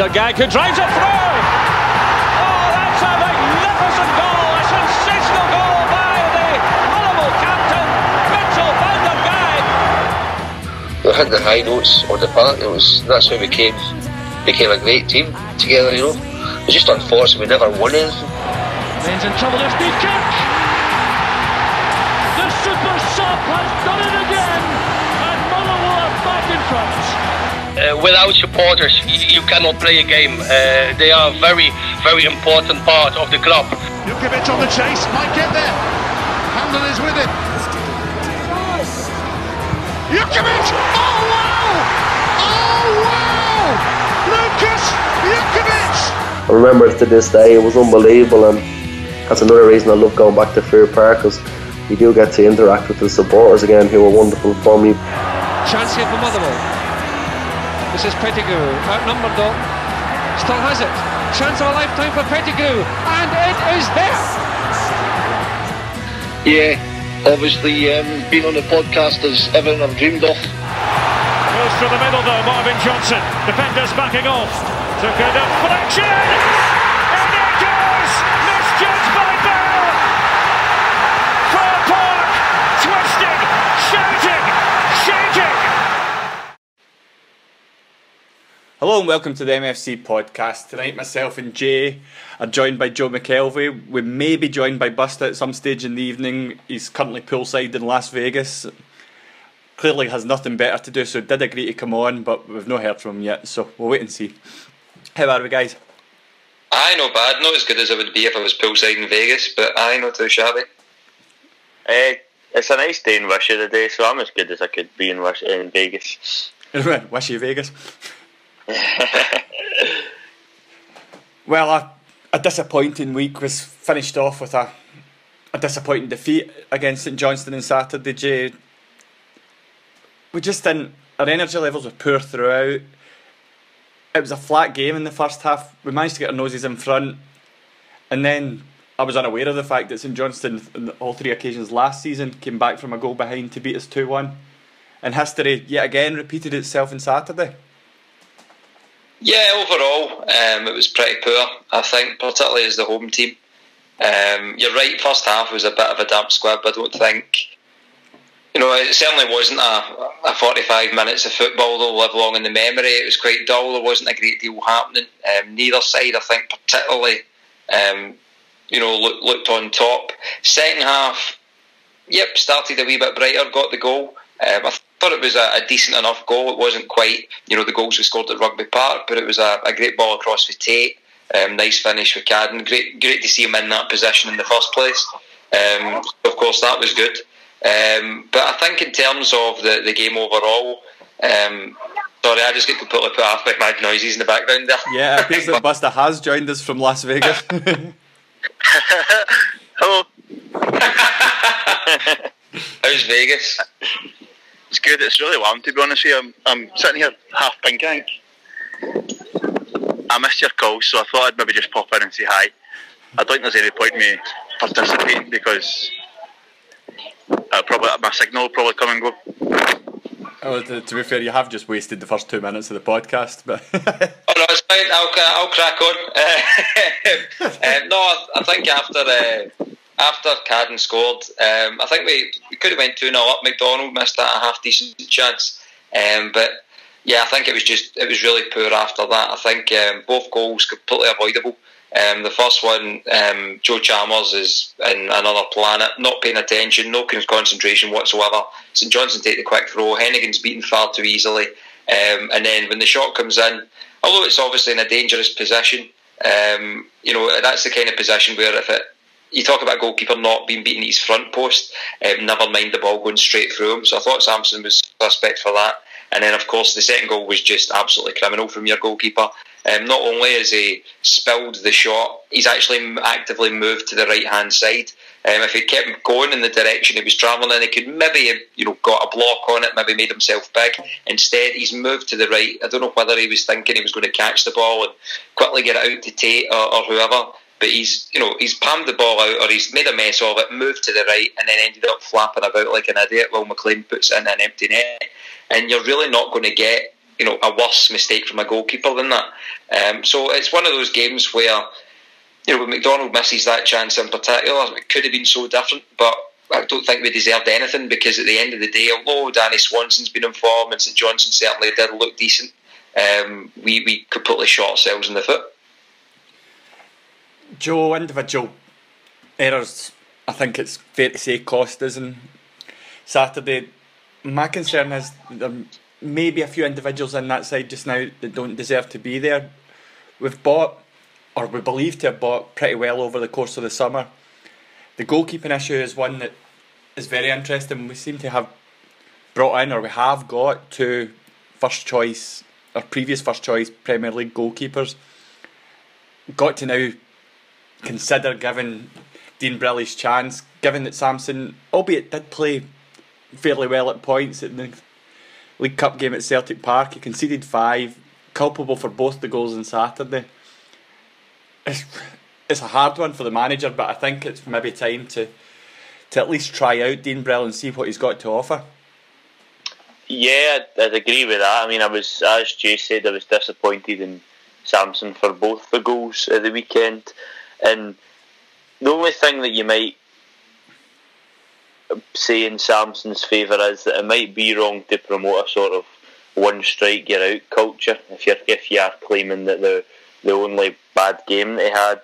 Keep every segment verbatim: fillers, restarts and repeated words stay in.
der Gag who drives it through. Oh, that's a magnificent goal, a sensational goal by the Motherwell captain, Mitchell van der Gag. We had the high notes on the park. It was that's how we became became a great team together. You know, it was just unfortunate we never won anything. Ben's in trouble. There's Steve Kirk. The super sub has done it again, and Motherwell are back in front. Uh, without supporters, you, you cannot play a game. Uh, they are a very, very important part of the club. Jukovic on the chase, might get there. Handel is with it. Jukovic! Oh wow! Oh wow! Lucas Jukovic! I remember it to this day. It was unbelievable, and that's another reason I love going back to Fair Park, because you do get to interact with the supporters again, who were wonderful for me. Chance here for Motherwell. This is Pettigrew, outnumbered though. Still has it. Chance of a lifetime for Pettigrew, and it is there. Yeah, obviously um, being on the podcast is everything I've dreamed of. Goes through the middle though, Marvin Johnson. Defenders backing off. Took a deflection. And it goes! Misjudged by Bell. Fair Park, twisting, shouting, shaking. Hello and welcome to the M F C podcast. Tonight myself and Jay are joined by Joe McKelvey. We may be joined by Buster at some stage in the evening. He's currently poolside in Las Vegas. Clearly has nothing better to do, so did agree to come on, but we've not heard from him yet, so we'll wait and see. How are we, guys? Aye, not bad. Not as good as it would be if I was poolside in Vegas, but aye, not too shabby. Uh, it's a nice day in Wishy today, so I'm as good as I could be in, Wish- in Vegas. Wishy Vegas. Well, a, a disappointing week was finished off with a, a disappointing defeat against St Johnstone on Saturday, Jay. We just didn't, our energy levels were poor throughout. It was a flat game in the first half. We managed to get our noses in front, and then I was unaware of the fact that St Johnstone, on all three occasions last season, came back from a goal behind to beat us two one. And history yet again repeated itself on Saturday. Yeah, overall, um, it was pretty poor, I think, particularly as the home team. Um, you're right, first half was a bit of a damp squib. I don't think, you know, it certainly wasn't a, a forty-five minutes of football that'll live long in the memory. It was quite dull, there wasn't a great deal happening. Um, neither side, I think, particularly, um, you know, look, looked on top. Second half, yep, started a wee bit brighter, got the goal. Um, I thought it was a, a decent enough goal. It wasn't quite, you know, the goals we scored at Rugby Park, but it was a, a great ball across for Tate. Um, nice finish for Cadden. Great, great to see him in that position in the first place. Um, of course, that was good. Um, but I think in terms of the, the game overall, um, sorry, I just get completely put off by mad noises in the background there. Yeah, it appears that Buster has joined us from Las Vegas. Hello. How's Vegas? It's good, it's really warm to be honest with you. I'm, I'm sitting here half pink, I think. I missed your call, so I thought I'd maybe just pop in and say hi. I don't think there's any point in me participating because I'll probably, my signal will probably come and go. Oh, to, to be fair, you have just wasted the first two minutes of the podcast, but oh no, it's fine. I'll I'll crack on. Uh, um, no, I, I think after uh, after Cadden scored, um, I think we, we could have went two nil up. McDonald missed that a half decent chance, um, but yeah, I think it was just it was really poor after that. I think um, both goals completely avoidable. Um, the first one, um, Joe Chalmers is in another planet, not paying attention, no concentration whatsoever. St Johnstone take the quick throw, Hennigan's beaten far too easily, um, and then when the shot comes in, although it's obviously in a dangerous position, um, you know, that's the kind of position where if it, you talk about a goalkeeper not being beaten at his front post, um, never mind the ball going straight through him. So I thought Samson was suspect for that. And then, of course, the second goal was just absolutely criminal from your goalkeeper. Um, not only has he spilled the shot, he's actually actively moved to the right-hand side. Um, if he kept going in the direction he was travelling in, he could maybe have, you know, got a block on it, maybe made himself big. Instead, he's moved to the right. I don't know whether he was thinking he was going to catch the ball and quickly get it out to Tate or, or whoever. But he's, you know, he's palmed the ball out, or he's made a mess of it, moved to the right, and then ended up flapping about like an idiot while McLean puts in an empty net. And you're really not going to get you know, a worse mistake from a goalkeeper than that. Um, so it's one of those games where, you know, when McDonald misses that chance in particular, it could have been so different, but I don't think we deserved anything, because at the end of the day, although Danny Swanson's been in form and St Johnstone certainly did look decent, um, we, we completely shot ourselves in the foot. Joe, individual errors, I think it's fair to say, cost us on Saturday. My concern is there may be a few individuals in that side just now that don't deserve to be there. We've bought, or we believe to have bought, pretty well over the course of the summer. The goalkeeping issue is one that is very interesting. We seem to have brought in, or we have got, two first choice, or previous first choice Premier League goalkeepers. Got to now consider giving Dean Brill his chance, given that Samson, albeit did play fairly well at points in the League Cup game at Celtic Park. He conceded five, culpable for both the goals on Saturday. It's, it's a hard one for the manager, but I think it's maybe time to to at least try out Dean Brill and see what he's got to offer. Yeah, I'd, I'd agree with that. I mean, I was, as Jay said, I was disappointed in Samson for both the goals at the weekend, and the only thing that you might say in Samson's favour is that it might be wrong to promote a sort of one strike you're out culture if you're if you are claiming that the the only bad game they had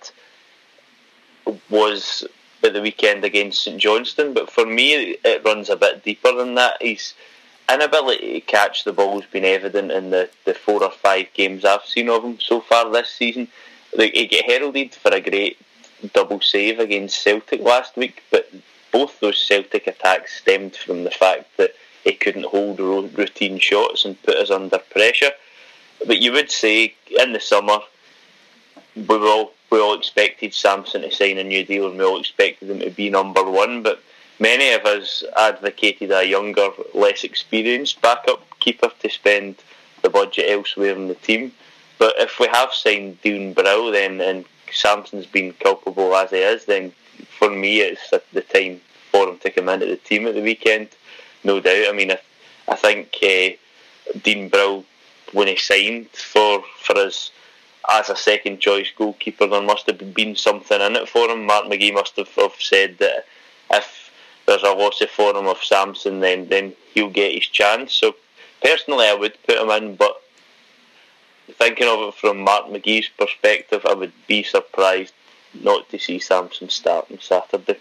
was at the weekend against St Johnstone. But for me, it runs a bit deeper than that. His inability to catch the ball has been evident in the, the four or five games I've seen of him so far this season. Like, he got heralded for a great double save against Celtic last week, but both those Celtic attacks stemmed from the fact that he couldn't hold routine shots and put us under pressure. But you would say in the summer we were all we all expected Samson to sign a new deal, and we all expected him to be number one, but many of us advocated a younger, less experienced backup keeper to spend the budget elsewhere in the team. But if we have signed Dean Brill, then, and Samson's been culpable as he is, then for me it's the time for him to come into the team at the weekend, no doubt. I mean, I, I think uh, Dean Brill, when he signed for, for us as a second choice goalkeeper, there must have been something in it for him. Mark McGee must have, have said that if there's a loss for him of Samson, then, then he'll get his chance. So personally I would put him in, but thinking of it from Mark McGee's perspective, I would be surprised not to see Samson start on Saturday.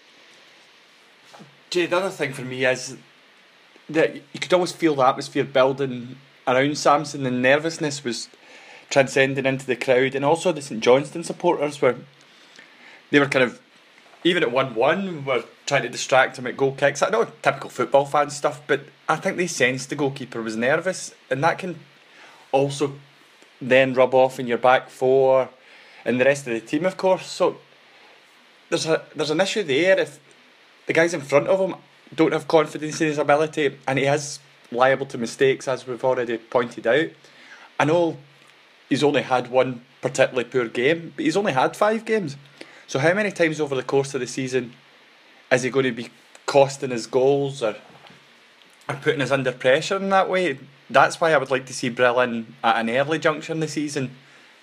Jay, the other thing for me is that you could always feel the atmosphere building around Samson. The nervousness was transcending into the crowd, and also the St Johnstone supporters were they were kind of, even at one one, were trying to distract him at goal kicks. I know typical football fan stuff, but I think they sensed the goalkeeper was nervous, and that can also then rub off in your back four and the rest of the team, of course. So there's a there's an issue there if the guys in front of him don't have confidence in his ability, and he is liable to mistakes, as we've already pointed out. I know he's only had one particularly poor game, but he's only had five games. So how many times over the course of the season is he going to be costing his goals or, or putting us under pressure in that way? That's why I would like to see Brill in at an early juncture in the season.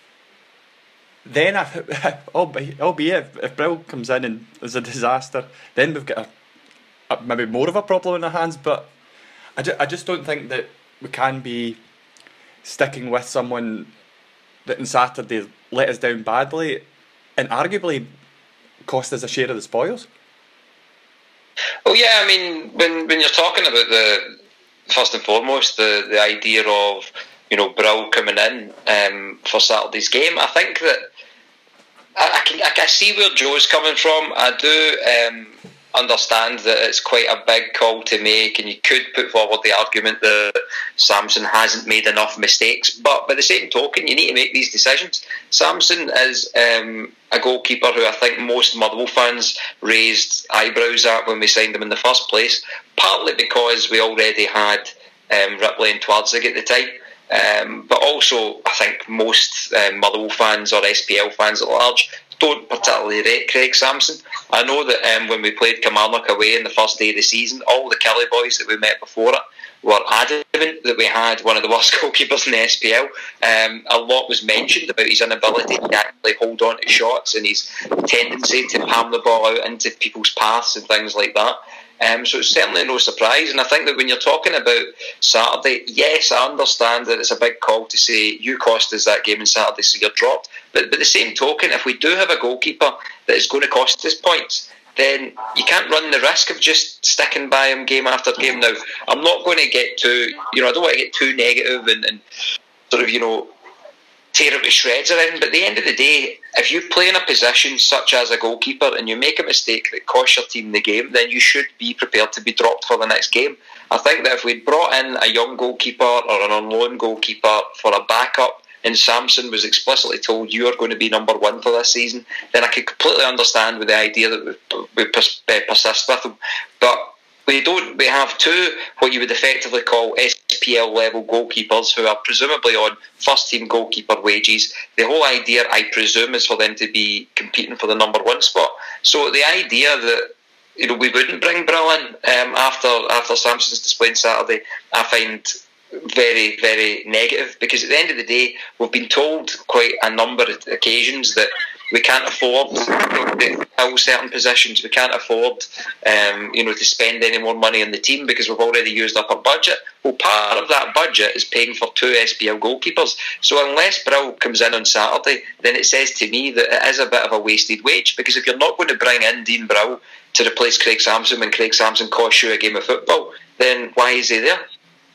Then, albeit, albeit if, if Brill comes in and is a disaster, then we've got a, a, maybe more of a problem in our hands. But I, ju- I just don't think that we can be sticking with someone that on Saturday let us down badly and arguably cost us a share of the spoils. Well, yeah, I mean, when when you're talking about the first and foremost the, the idea of, you know, Brill coming in um, for Saturday's game, I think that I, I can I can see where Joe's coming from. I do um, understand that it's quite a big call to make, and you could put forward the argument that Samson hasn't made enough mistakes, but by the same token, you need to make these decisions. Samson is um, a goalkeeper who I think most Motherwell fans raised eyebrows at when we signed him in the first place, partly because we already had um, Ripley and Twardzik at the time, um, but also I think most um, Motherwell fans or S P L fans at large don't particularly rate Craig Samson. I know that um, when we played Kilmarnock away in the first day of the season, all the Kelly boys that we met before it were adamant that we had one of the worst goalkeepers in the S P L. Um, a lot was mentioned about his inability to actually hold on to shots and his tendency to palm the ball out into people's paths and things like that. Um, so it's certainly no surprise, and I think that when you're talking about Saturday, yes, I understand that it's a big call to say you cost us that game on Saturday, so you're dropped. But by the same token, if we do have a goalkeeper that is going to cost us points, then you can't run the risk of just sticking by him game after game. Now, I'm not going to get too, you know, I don't want to get too negative and, and sort of, you know, tear it to shreds around, but at the end of the day, if you play in a position such as a goalkeeper and you make a mistake that costs your team the game, then you should be prepared to be dropped for the next game. I think that if we'd brought in a young goalkeeper or an on loan goalkeeper for a backup, and Samson was explicitly told you are going to be number one for this season, then I could completely understand with the idea that we, we pers- persist with him. But we don't. We have two what you would effectively call S P L level goalkeepers who are presumably on first team goalkeeper wages. The whole idea, I presume, is for them to be competing for the number one spot. So the idea that, you know, we wouldn't bring Brill in um, after after Samson's display on Saturday, I find very, very negative, because at the end of the day, we've been told quite a number of occasions that we can't afford to fill certain positions. We can't afford, um, you know, to spend any more money on the team because we've already used up our budget. Well, part of that budget is paying for two S P L goalkeepers. So unless Brill comes in on Saturday, then it says to me that it is a bit of a wasted wage, because if you're not going to bring in Dean Brill to replace Craig Samson when Craig Samson costs you a game of football, then why is he there?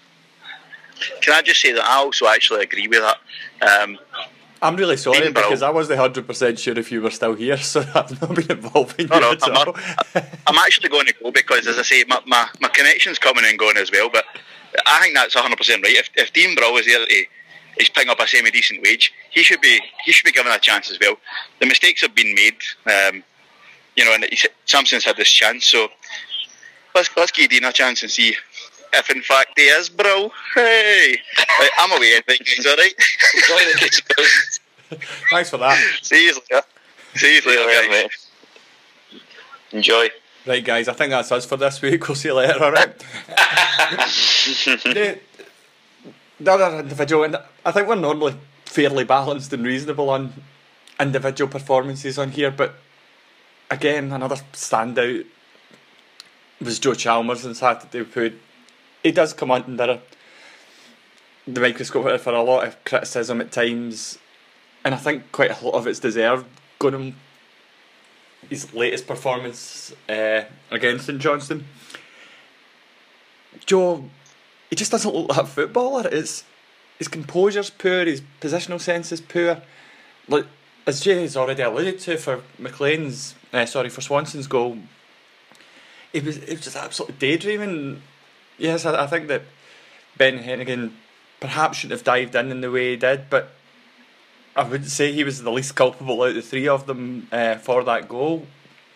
Can I just say that I also actually agree with that. Um, I'm really sorry Dean because Brill. I wasn't one hundred percent sure if you were still here, so I've not been involving no, you no, at I'm, all. not, I'm actually going to go because, as I say, my, my, my connection's coming and going as well, but I think that's one hundred percent right. If, if Dean Brill is there to he's picking up a semi-decent wage, he should be he should be given a chance as well. The mistakes have been made, um, you know, and he's, Samson's had this chance, so let's, let's give Dean a chance and see if in fact he is Brill. Hey, right, I'm away, I think, guys, alright? Thanks for that. See you later. See you later, mate. Enjoy. Right, guys, I think that's us for this week. We'll see you later, alright? the, the other individual, and I think we're normally fairly balanced and reasonable on individual performances on here, but again, another standout was Joe Chalmers on Saturday, who he does come under the microscope for a lot of criticism at times, and I think quite a lot of it's deserved, going on his latest performance uh, against St Johnstone. Joe, he just doesn't look like a footballer. His, his composure's poor, his positional sense is poor. Like, as Jay has already alluded to for McLean's, uh, sorry, for Swanson's goal, he was, he was just absolutely daydreaming. Yes, I, I think that Ben Hennigan perhaps shouldn't have dived in in the way he did, but I would say he was the least culpable out of the three of them uh, for that goal.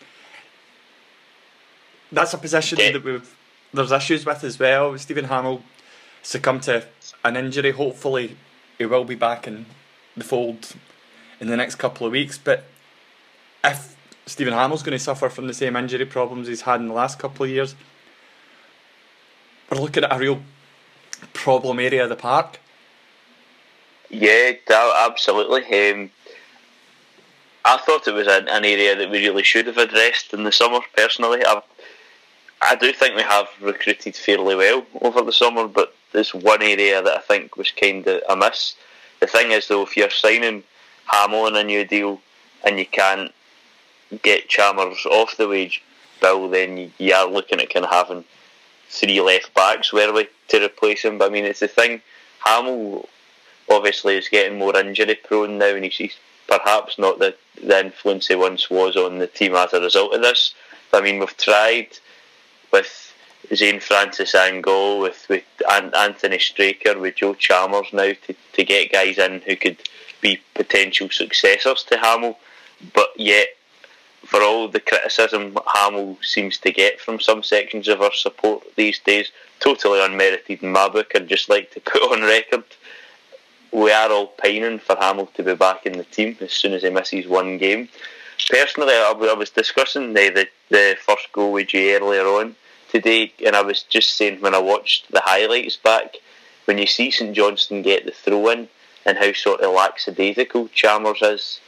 That's a position yeah. that we've there's issues with as well. Stephen Hamill succumbed to an injury. Hopefully he will be back in the fold in the next couple of weeks, but if Stephen Hamill's going to suffer from the same injury problems he's had in the last couple of years, we're looking at a real problem area of the park. Yeah, absolutely. Um, I thought it was an, an area that we really should have addressed in the summer, personally. I, I do think we have recruited fairly well over the summer, but there's one area that I think was kind of amiss. The thing is, though, if you're signing Hamill on a new deal and you can't get Chalmers off the wage bill, then you, you are looking at kind of having three left backs, were we, to replace him. But I mean, it's the thing, Hamill obviously is getting more injury prone now, and he's perhaps not the, the influence he once was on the team as a result of this. But I mean, we've tried with Zane Francis Angol, with, with Anthony Straker, with Joe Chalmers now to, to get guys in who could be potential successors to Hamill, but yet for all the criticism Hamill seems to get from some sections of our support these days, totally unmerited in my book, I'd just like to put on record, we are all pining for Hamill to be back in the team as soon as he misses one game. Personally, I was discussing the, the, the first goal with Jay earlier on, today, and I was just saying when I watched the highlights back, when you see St Johnstone get the throw in and how sort of lackadaisical Chalmers is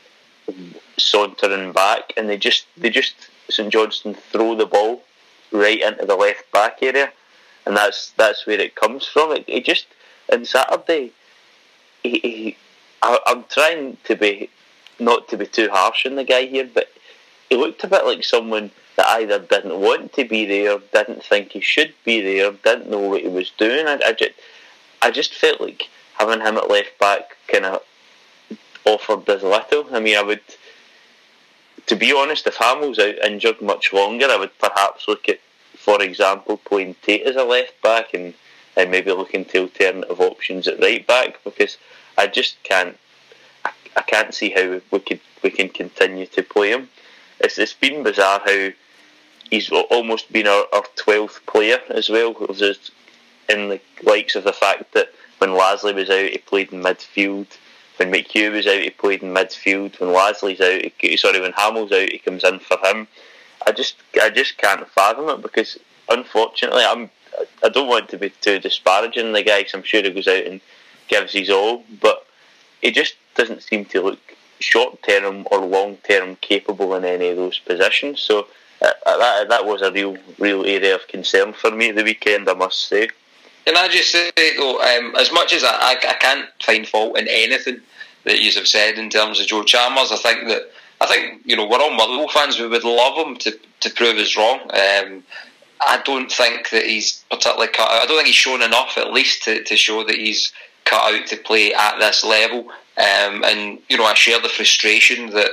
sauntering back, and they just they just St Johnstone throw the ball right into the left back area, and that's that's where it comes from. It, it just on Saturday, he, he, I, I'm trying to be not to be too harsh on the guy here, but he looked a bit like someone that either didn't want to be there, didn't think he should be there, didn't know what he was doing. I, I, just, I just felt like having him at left back kind of offered as little. I mean, I would, to be honest, if Hamill's out injured much longer, I would perhaps look at, for example, playing Tate as a left back and, and maybe looking to alternative options at right back, because I just can't, I, I can't see how we could we can continue to play him. It's, it's been bizarre how he's almost been our, our twelfth player as well, in the likes of the fact that when Lasley was out, he played in midfield. When McHugh was out, he played in midfield. When Lasley's out, he, sorry, when Hamill's out, he comes in for him. I just, I just can't fathom it, because unfortunately, I'm, I don't want to be too disparaging the guy, because I'm sure he goes out and gives his all, but he just doesn't seem to look short term or long term capable in any of those positions. So uh, that that was a real real area of concern for me the weekend, I must say. Can I just say though, um, as much as I, I, I can't find fault in anything that you have said in terms of Joe Chalmers, I think that I think you know we're all Motherwell fans. We would love him to to prove us wrong. Um, I don't think that he's particularly cut out. I don't think he's shown enough, at least, to, to show that he's cut out to play at this level. Um, and you know, I share the frustration that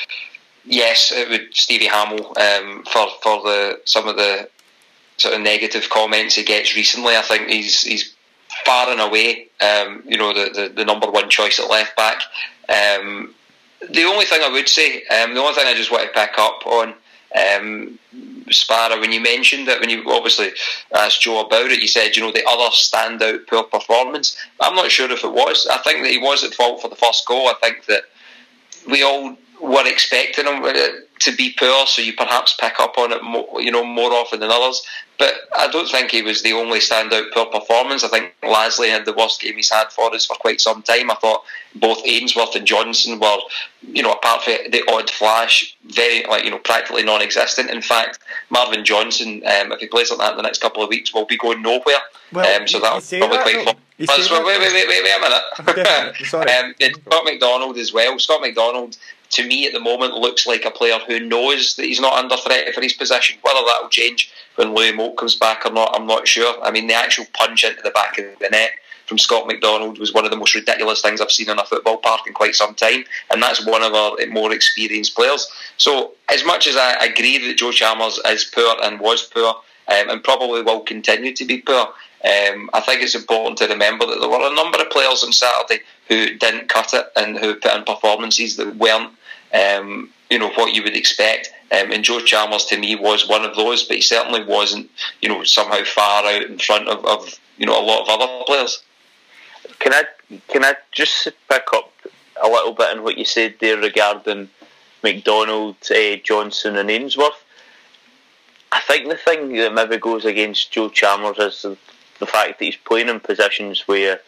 yes, it would Stevie Hamill um, for for the some of the sort of negative comments he gets recently. I think he's he's far and away um, you know the, the, the number one choice at left back. Um, the only thing I would say, um, the only thing I just want to pick up on, um, Sparrow, when you mentioned it, when you obviously asked Joe about it, you said, you know, the other standout poor performance. I'm not sure if it was. I think that he was at fault for the first goal. I think that we all were expecting him to be poor, so you perhaps pick up on it more, you know, more often than others. But I don't think he was the only standout poor performance. I think Lasley had the worst game he's had for us for quite some time. I thought both Ainsworth and Johnson were, you know, apart from the odd flash, very, like, you know, practically non-existent. In fact, Marvin Johnson, um, if he plays like that in the next couple of weeks, will be going nowhere. Well, um, so that'll probably that, quite fun. Well, wait, wait, wait, wait, wait a minute. Okay, sorry. um, Scott McDonald as well. Scott McDonald, to me at the moment, looks like a player who knows that he's not under threat for his position. Whether that will change when Louis Moult comes back or not, I'm not sure. I mean, the actual punch into the back of the net from Scott McDonald was one of the most ridiculous things I've seen in a football park in quite some time, and that's one of our more experienced players. So as much as I agree that Joe Chalmers is poor and was poor, um, and probably will continue to be poor, um, I think it's important to remember that there were a number of players on Saturday who didn't cut it and who put in performances that weren't um, you know, what you would expect. Um, and Joe Chalmers, to me, was one of those, but he certainly wasn't, you know, somehow far out in front of, of you know, a lot of other players. Can I can I just pick up a little bit on what you said there regarding McDonald, uh, Johnson and Ainsworth? I think the thing that maybe goes against Joe Chalmers is the, the fact that he's playing in positions where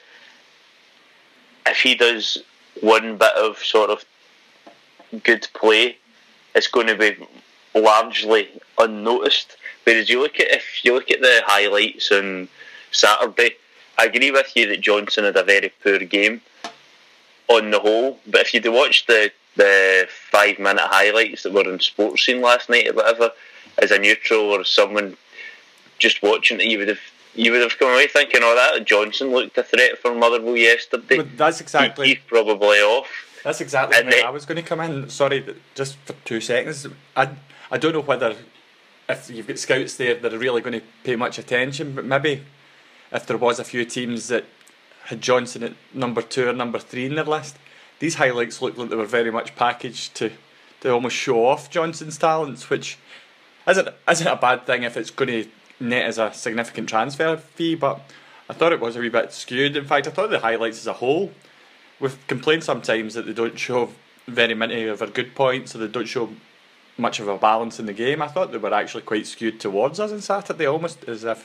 if he does one bit of sort of good play, it's going to be largely unnoticed. Whereas you look at if you look at the highlights on Saturday, I agree with you that Johnson had a very poor game on the whole. But if you'd watched the the five minute highlights that were on Sports Scene last night or whatever, as a neutral or someone just watching it, you would have you would have come away thinking, "Oh, that Johnson looked a threat for Motherwell yesterday." But that's exactly. He, he's probably off. That's exactly and where I was going to come in. Sorry, just for two seconds. I I don't know whether if you've got scouts there that are really going to pay much attention, but maybe if there was a few teams that had Johnson at number two or number three in their list, these highlights looked like they were very much packaged to, to almost show off Johnson's talents, which isn't isn't a bad thing if it's going to net as a significant transfer fee. But I thought it was a wee bit skewed. In fact, I thought the highlights as a whole, we've complained sometimes that they don't show very many of our good points, or they don't show much of a balance in the game. I thought they were actually quite skewed towards us on Saturday, almost as if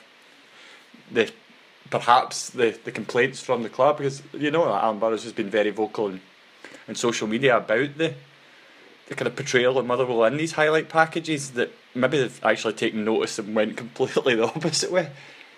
the perhaps the, the complaints from the club, because you know Alan Burrows has been very vocal on, on social media about the the kind of portrayal of Motherwell in these highlight packages, that maybe they've actually taken notice and went completely the opposite way.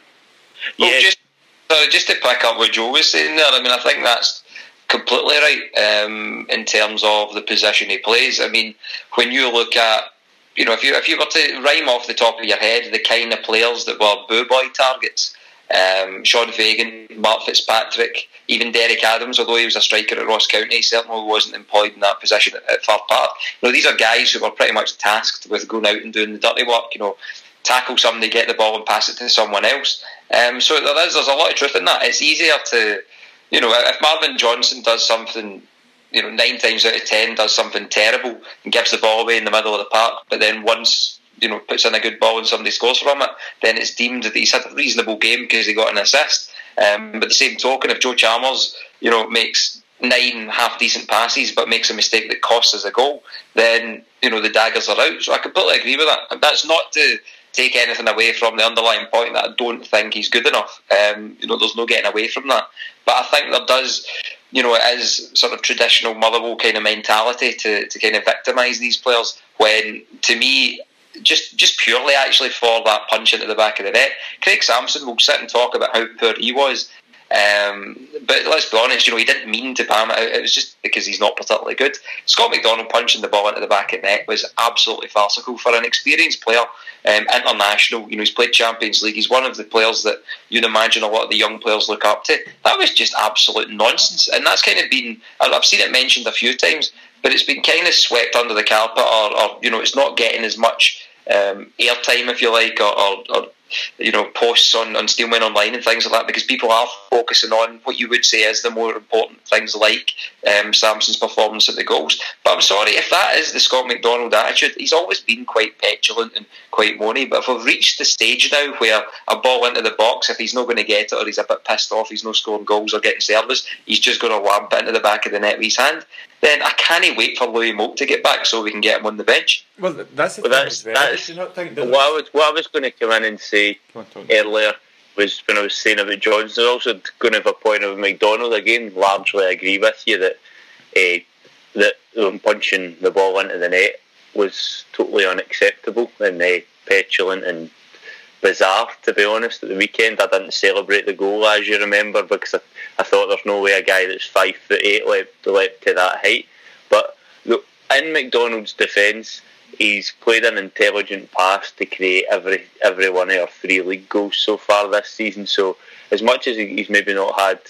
Well, yeah. just, uh, just to pick up what Joe was saying there, I mean, I think that's completely right um, in terms of the position he plays. I mean, when you look at, you know, if you if you were to rhyme off the top of your head the kind of players that were boo boy targets, um, Sean Fagan, Mark Fitzpatrick, even Derek Adams, although he was a striker at Ross County, he certainly wasn't employed in that position at, at Fir Park. You know, these are guys who were pretty much tasked with going out and doing the dirty work, you know, tackle somebody, get the ball and pass it to someone else. Um, so there is, there's a lot of truth in that. It's easier to, you know, if Marvin Johnson does something, you know, nine times out of ten does something terrible and gives the ball away in the middle of the park, but then once, you know, puts in a good ball and somebody scores from it, then it's deemed that he's had a reasonable game because he got an assist. Um, but the same token, if Joe Chalmers, you know, makes nine half-decent passes but makes a mistake that costs us a goal, then, you know, the daggers are out. So I completely agree with that. And that's not to take anything away from the underlying point that I don't think he's good enough. Um, you know, there's no getting away from that. But I think there does, you know, it is sort of traditional Motherwell kind of mentality to, to kind of victimise these players when, to me, just just purely actually for that punch into the back of the net, Craig Sampson will sit and talk about how poor he was. Um, but let's be honest, you know, he didn't mean to palm it out. It was just because he's not particularly good. Scott McDonald punching the ball into the back of the net was absolutely farcical for an experienced player, um, international. You know, he's played Champions League. He's one of the players that you'd imagine a lot of the young players look up to. That was just absolute nonsense, and that's kind of been, I've seen it mentioned a few times, but it's been kind of swept under the carpet, or, or you know, it's not getting as much um, airtime, if you like, or, or, or you know, posts on, on Steelman Online and things like that, because people are focusing on what you would say is the more important things, like um, Samson's performance at the goals. But I'm sorry, if that is the Scott McDonald attitude, he's always been quite petulant and quite moany. But if we've reached the stage now where a ball into the box, if he's not going to get it, or he's a bit pissed off, he's not scoring goals or getting service, he's just going to lamp it into the back of the net with his hand, then I can't wait for Louis Moult to get back so we can get him on the bench. Well, that's the well, thing that's, as well. that's, Do you not think that what, I was, what I was going to come in and say on, earlier was when I was saying about Johnson, I was also going to have a point of McDonald again. Largely agree with you that uh, that um, punching the ball into the net was totally unacceptable and uh, petulant and bizarre, to be honest. At the weekend I didn't celebrate the goal, as you remember, because I, I thought there's no way a guy that's five foot eight leapt, leapt to that height. But look, in McDonald's defence, he's played an intelligent pass to create every every one of our three league goals so far this season. So as much as he's maybe not had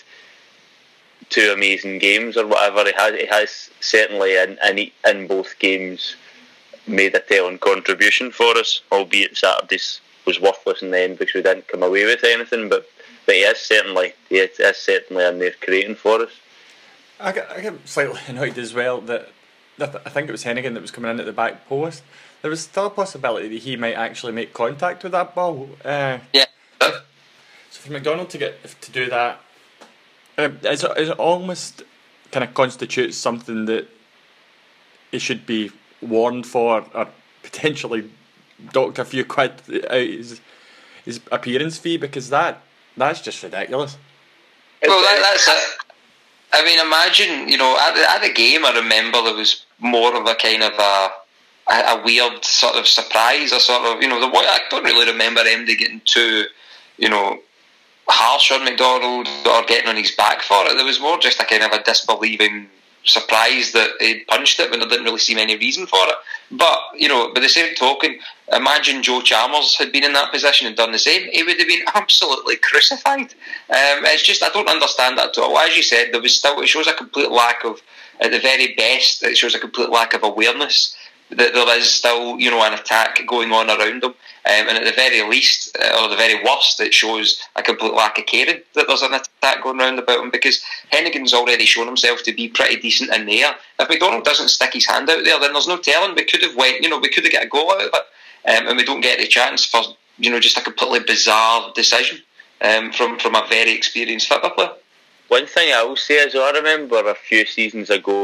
two amazing games or whatever, he has he has certainly in in, in both games made a telling contribution for us, albeit Saturday's was worthless in the end because we didn't come away with anything. But but he is certainly he is, is certainly in there creating for us. I get, I get slightly annoyed as well that I think it was Hennigan that was coming in at the back post. There was still a possibility that he might actually make contact with that ball. Uh, yeah. So for McDonald to get to do that, uh, is it, is it almost kind of constitutes something that he should be warned for, or potentially docked a few quid out his, his appearance fee, because that that's just ridiculous. Well, that, that's it. I mean, imagine, you know, at the, at the game, I remember there was more of a kind of a, a, a weird sort of surprise, a sort of, you know, the I don't really remember M D getting too, you know, harsh on McDonald or getting on his back for it. There was more just a kind of a disbelieving surprise that he punched it when there didn't really seem any reason for it. But, you know, by the same token, imagine Joe Chalmers had been in that position and done the same. He would have been absolutely crucified. Um, it's just, I don't understand that at all. As you said, there was still, it shows a complete lack of, at the very best, it shows a complete lack of awareness that there is still, you know, an attack going on around him. Um, and at the very least, uh, or the very worst, it shows a complete lack of caring that there's an attack going around about him, because Hennigan's already shown himself to be pretty decent in the air. If McDonald doesn't stick his hand out there, then there's no telling. We could have went, you know, we could have got a goal out of it, um, and we don't get the chance for, you know, just a completely bizarre decision um, from, from a very experienced football player. One thing I will say is, I remember a few seasons ago,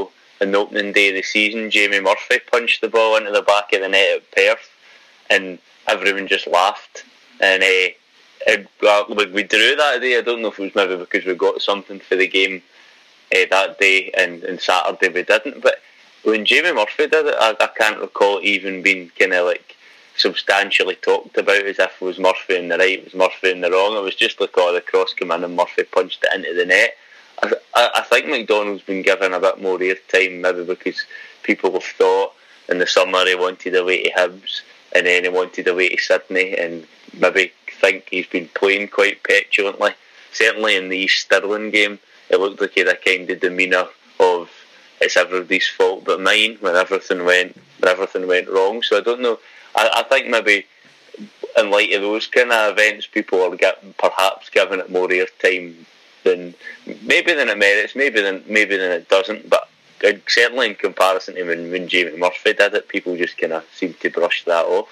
on the opening day of the season, Jamie Murphy punched the ball into the back of the net at Perth, and everyone just laughed. And, uh, and well, we drew that day. I don't know if it was maybe because we got something for the game uh, that day, and, and Saturday we didn't. But when Jamie Murphy did it, I, I can't recall it even being kind of like substantially talked about as if it was Murphy in the right, it was Murphy in the wrong. It was just like, oh, the cross came in and Murphy punched it into the net. I, I, I think McDonald's been given a bit more airtime, maybe because people have thought in the summer he wanted away to Hibs and then he wanted away to Sydney, and maybe think he's been playing quite petulantly. Certainly in the East Stirling game, it looked like he had a kind of demeanour of it's everybody's fault but mine when everything went when everything went wrong. So I don't know. I, I think maybe in light of those kind of events, people are get, perhaps giving it more airtime than maybe than it merits, maybe than maybe than it doesn't. But certainly in comparison to when, when Jamie Murphy did it, people just kind of seem to brush that off.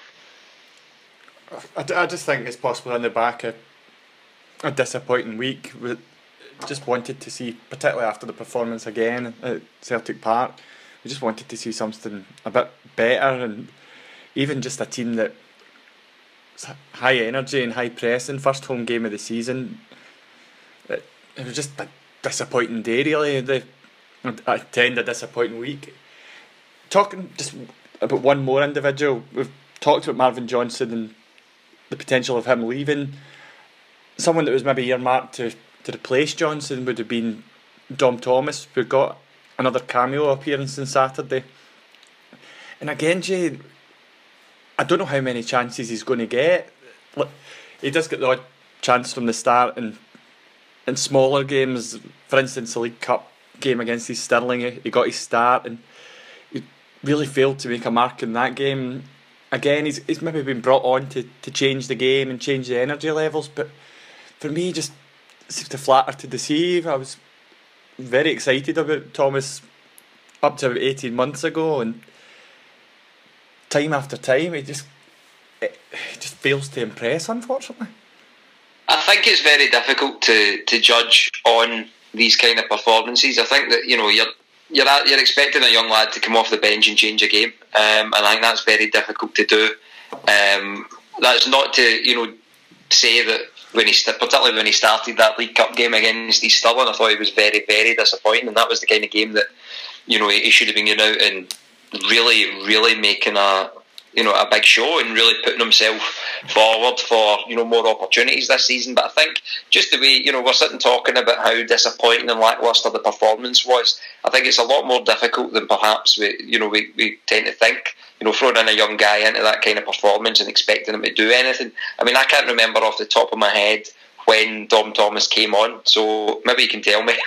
I, I just think it's possibly on the back of a disappointing week. We just wanted to see, particularly after the performance again at Celtic Park, we just wanted to see something a bit better, and even just a team that high energy and high pressing. First home game of the season. It, it was just a disappointing day, really. The attend a disappointing week. Talking just about one more individual, we've talked about Marvin Johnson and the potential of him leaving. Someone that was maybe earmarked to, to replace Johnson would have been Dom Thomas, who got another cameo appearance on Saturday. And again, Jay, I don't know how many chances he's going to get. Look, he does get the odd chance from the start in, in smaller games. For instance, the League Cup game against East Stirling, he got his start and he really failed to make a mark in that game. Again, he's he's maybe been brought on to, to change the game and change the energy levels, but for me, he just seems to flatter to deceive. I was very excited about Thomas up to about eighteen months ago, and time after time, he just it, he just fails to impress, unfortunately. I think it's very difficult to, to judge on these kind of performances. I think that, you know, you're you're at, you're expecting a young lad to come off the bench and change a game, um, and I think that's very difficult to do. Um, that's not to, you know, say that when he st- particularly when he started that League Cup game against East Stirling, I thought he was very, very disappointing, and that was the kind of game that, you know, he, he should have been getting out and really, really making a, you know, a big show and really putting himself forward for, you know, more opportunities this season. But I think just the way, you know, we're sitting talking about how disappointing and lacklustre the performance was, I think it's a lot more difficult than perhaps we, you know, we, we tend to think. You know, throwing in a young guy into that kind of performance and expecting him to do anything. I mean, I can't remember off the top of my head when Dom Thomas came on, so maybe you can tell me.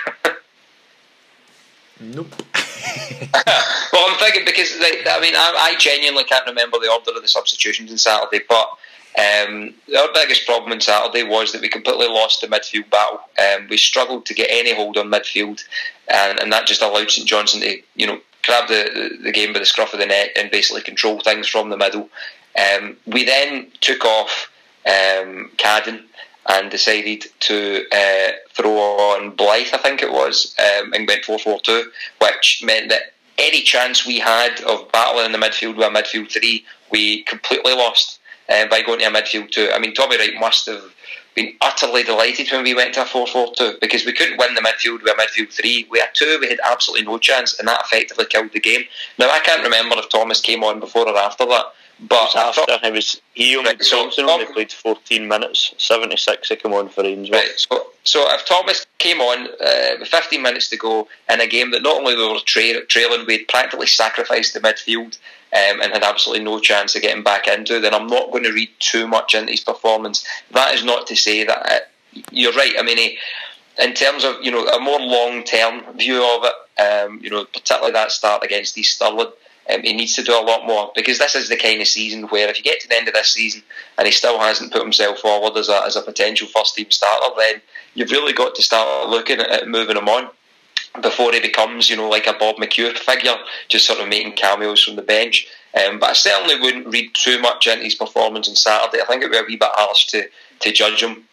Nope. Well, I'm thinking because, like, I mean, I, I genuinely can't remember the order of the substitutions on Saturday, but um, our biggest problem on Saturday was that we completely lost the midfield battle. Um, we struggled to get any hold on midfield, and, and that just allowed St Johnstone to, you know, grab the, the game by the scruff of the neck and basically control things from the middle. Um, we then took off um, Cadden and decided to uh, throw on Blythe, I think it was, um, and went four four two, which meant that any chance we had of battling in the midfield with a midfield three, we completely lost uh, by going to a midfield two. I mean, Tommy Wright must have been utterly delighted when we went to a four four two, because we couldn't win the midfield with a midfield three. We had two, we had absolutely no chance, and that effectively killed the game. Now, I can't remember if Thomas came on before or after that, but after he was he only, right, so Thompson only played fourteen minutes, seventy-six he came on for Rangers. Right, so, so if Thomas came on uh, with fifteen minutes to go in a game that not only we were tra- trailing, we'd practically sacrificed the midfield um, and had absolutely no chance of getting back into, then I'm not going to read too much into his performance. That is not to say that uh, you're right. I mean, he, in terms of, you know, a more long-term view of it, um, you know, particularly that start against East Stirling, Um, he needs to do a lot more, because this is the kind of season where if you get to the end of this season and he still hasn't put himself forward as a, as a potential first team starter, then you've really got to start looking at, at moving him on before he becomes, you know, like a Bob McHugh figure, just sort of making cameos from the bench. Um, but I certainly wouldn't read too much into his performance on Saturday. I think it would be a wee bit harsh to, to judge him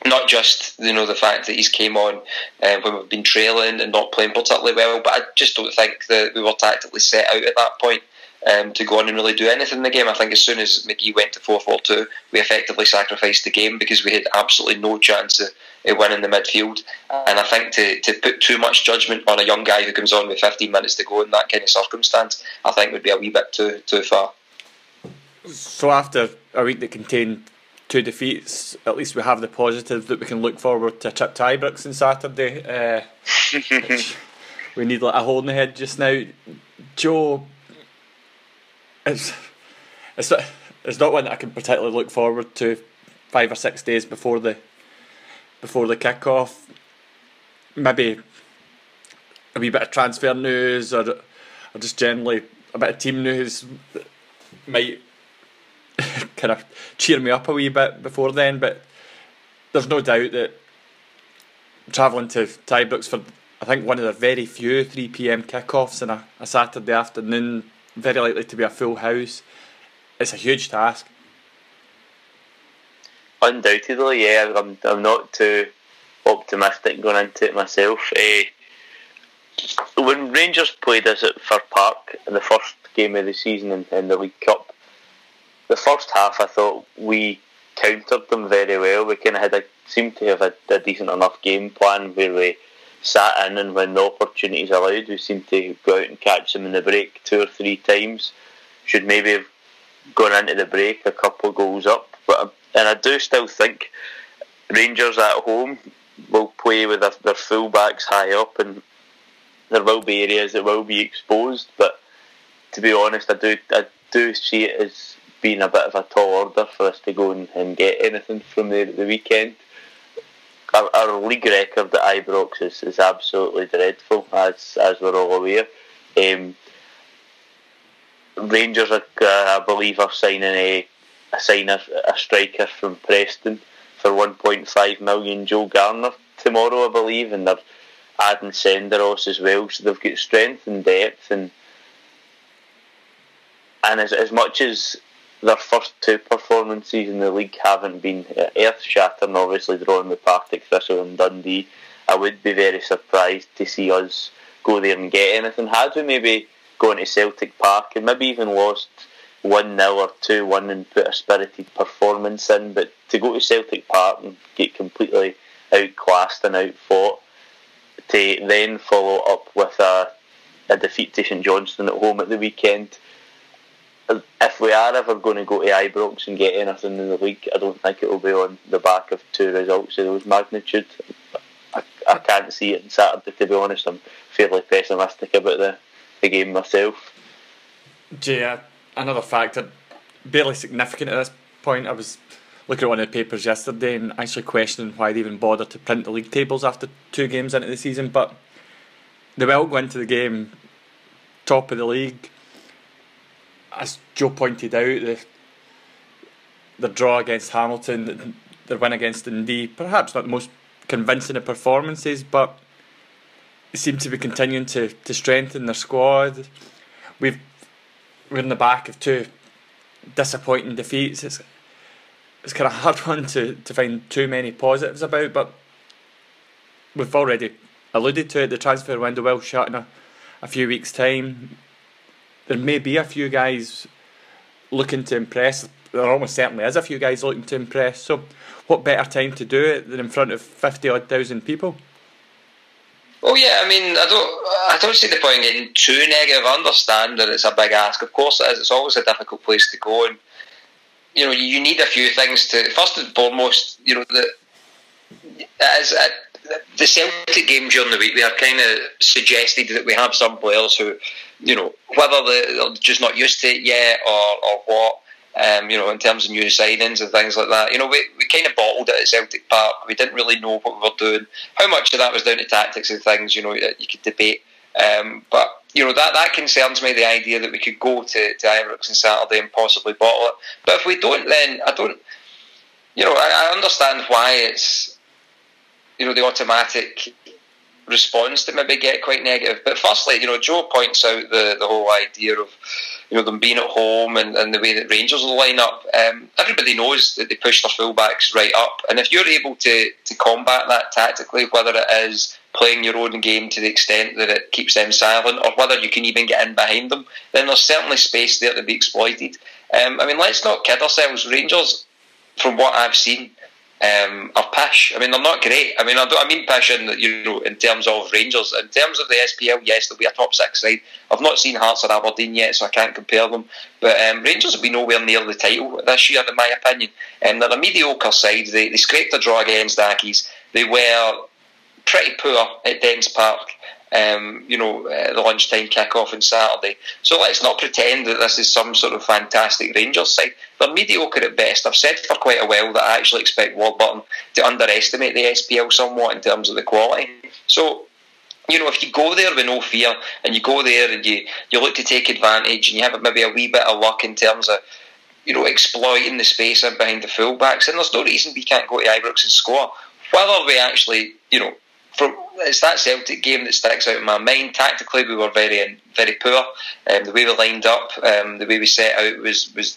Not just, you know, the fact that he's came on uh, when we've been trailing and not playing particularly well, but I just don't think that we were tactically set out at that point um, to go on and really do anything in the game. I think as soon as McGee went to four four two, we effectively sacrificed the game because we had absolutely no chance of, of winning the midfield. And I think to, to put too much judgment on a young guy who comes on with fifteen minutes to go in that kind of circumstance, I think would be a wee bit too too far. So after a week that contained two defeats, at least we have the positive that we can look forward to a trip to Ibrox on Saturday. Uh, we need like a hole in the head just now. Joe, it's it's not, it's not one that I can particularly look forward to five or six days before the before the kick-off. Maybe a wee bit of transfer news, or or just generally a bit of team news that might kind of cheer me up a wee bit before then. But there's no doubt that travelling to Ibrox for, I think, one of the very few three p.m. kick-offs on a, a Saturday afternoon, very likely to be a full house, it's a huge task. Undoubtedly, yeah. I'm, I'm not too optimistic going into it myself. Uh, when Rangers played us at Fir Park in the first game of the season in, in the League Cup, the first half I thought we countered them very well. We kind of had a, seemed to have a, a decent enough game plan where we sat in, and when the opportunities allowed, we seemed to go out and catch them in the break two or three times. Should maybe have gone into the break a couple of goals up, but and I do still think Rangers at home will play with their, their full backs high up, and there will be areas that will be exposed. But to be honest, I do I do see it as being a bit of a tall order for us to go and, and get anything from the the weekend. Our, our league record at Ibrox is, is absolutely dreadful, as as we're all aware. Um, Rangers, are, uh, I believe, are signing a, a sign a, a striker from Preston for one point five million, Joe Garner, tomorrow, I believe, and they're adding Senderos as well. So they've got strength and depth, and and as as much as their first two performances in the league haven't been earth-shattering, obviously drawing with Partick Thistle and Dundee, I would be very surprised to see us go there and get anything. Had we maybe gone to Celtic Park and maybe even lost one nil or two one and put a spirited performance in, but to go to Celtic Park and get completely outclassed and outfought, to then follow up with a, a defeat to St Johnstone at home at the weekend, if we are ever going to go to Ibrox and get anything in the league, I don't think it will be on the back of two results of those magnitude. I, I can't see it on Saturday, to be honest. I'm fairly pessimistic about the, the game myself. Jay, another factor, barely significant at this point. I was looking at one of the papers yesterday and actually questioning why they even bothered to print the league tables after two games into the season, but they will go into the game top of the league. As Joe pointed out, the, the draw against Hamilton, their win against Dundee, perhaps not the most convincing of performances, but they seem to be continuing to, to strengthen their squad. We've, we're in the back of two disappointing defeats. It's, it's kind of a hard one to, to find too many positives about, but we've already alluded to it. The transfer window will shut in a, a few weeks' time. There may be a few guys looking to impress. There almost certainly is a few guys looking to impress. So what better time to do it than in front of fifty odd thousand people? Well, yeah, I mean, I don't I don't see the point in getting too negative. I understand that it's a big ask. Of course it is. It's always a difficult place to go. And, you know, you need a few things to... First and foremost, you know, the, as a, the Celtic game during the week, they are kind of suggested that we have some players who, you know, whether they're just not used to it yet or, or what, um, you know, in terms of new signings and things like that. You know, we, we kind of bottled it at Celtic Park. We didn't really know what we were doing. How much of that was down to tactics and things, you know, that you could debate. Um, but, you know, that, that concerns me, the idea that we could go to, to Ibrox on Saturday and possibly bottle it. But if we don't, then I don't, you know, I, I understand why it's, you know, the automatic response to maybe get quite negative. But firstly, you know, Joe points out the, the whole idea of, you know, them being at home and, and the way that Rangers will line up. Um, everybody knows that they push their fullbacks right up, and if you're able to, to combat that tactically, whether it is playing your own game to the extent that it keeps them silent, or whether you can even get in behind them, then there's certainly space there to be exploited. Um, I mean, let's not kid ourselves. Rangers, from what I've seen, um, are pish. I mean, they're not great. I mean, I, don't, I mean pish in, you know, in terms of Rangers. In terms of the S P L, yes, they'll be a top six side. I've not seen Hearts or Aberdeen yet, so I can't compare them. But um, Rangers will be nowhere near the title this year, in my opinion. Um, they're a mediocre side. They, they scraped a draw against Accies. They were pretty poor at Dens Park. Um, you know, uh, the lunchtime kick-off on Saturday. So let's not pretend that this is some sort of fantastic Rangers side. They're mediocre at best. I've said for quite a while that I actually expect Warburton to underestimate the S P L somewhat in terms of the quality. So, you know, if you go there with no fear, and you go there and you, you look to take advantage, and you have maybe a wee bit of luck in terms of, you know, exploiting the space in behind the fullbacks, then there's no reason we can't go to Ibrox and score. Whether we actually, you know, From, it's that Celtic game that sticks out in my mind. Tactically, we were very, very poor. Um, the way we lined up, um, the way we set out was was